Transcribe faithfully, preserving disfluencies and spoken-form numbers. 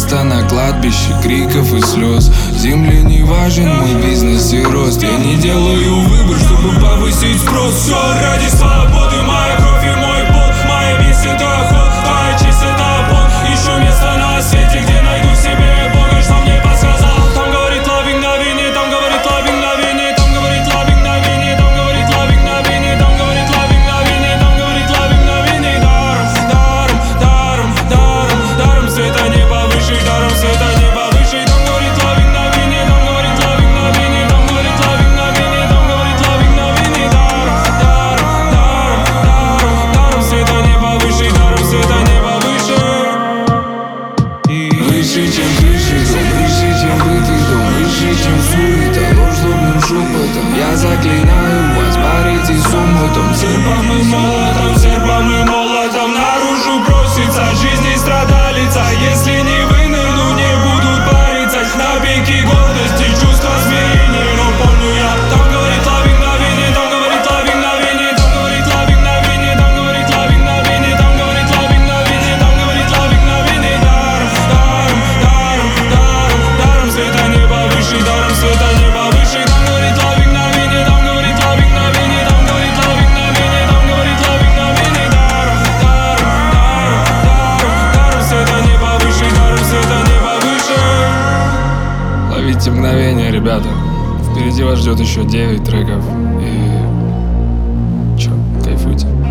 место на кладбище криков и слез. Земле не важен мой бизнес и рост. Я не делаю выбор, чтобы повысить спрос. Все ради свободы, моя кровь и мой пол. Моя месть — это охот, твоя честь — это пол. Ищу место на свете, где найду себе Бога, что мне подсказал. Там говорит лавинг на вине, там говорит лавинг на вине, там говорит лавинг на вине, там говорит лавинг на вине, там говорит лавинг на вине, там говорит лавинг на вине. Даром, даром, даром, даром, даром света неба выше, даром света неба выше. Там говорит лавинг на вине, там говорит лавинг на вине, там говорит лавинг на вине, там говорит лавинг на вине. Даром, даром, даром, даром, даром света неба выше, даром света неба выше. Выше, чем крыши, дом, выше, чем бытый дом, выше, чем суета, ложь злобным шепотом. Я заклинаю вас, борите с умутом. Серпом и молотом, серпом и молотом наружу просится жизнь и страдалица. Если не вынырну, не будут париться. На пике гордости, чувства смирения. Но помню я, там говорит лавинг на вине, там говорит лавинг на вине, там говорит лавинг на вине, там говорит лавинг на вине, там говорит лавинг на вине, там говорит лавинг на вине. Даром, даром, даром, даром, даром света неба выше, даром света неба выше. Там говорит лавинг на вине, там говорит лавинг на вине, там говорит лавинг на вине, там говорит лавинг на вине. Даром, даром, даром, даром, даром света неба выше, даром света неба выше. Ловите мгновение, ребята. Впереди вас ждет еще девять треков. И чё, кайфуйте.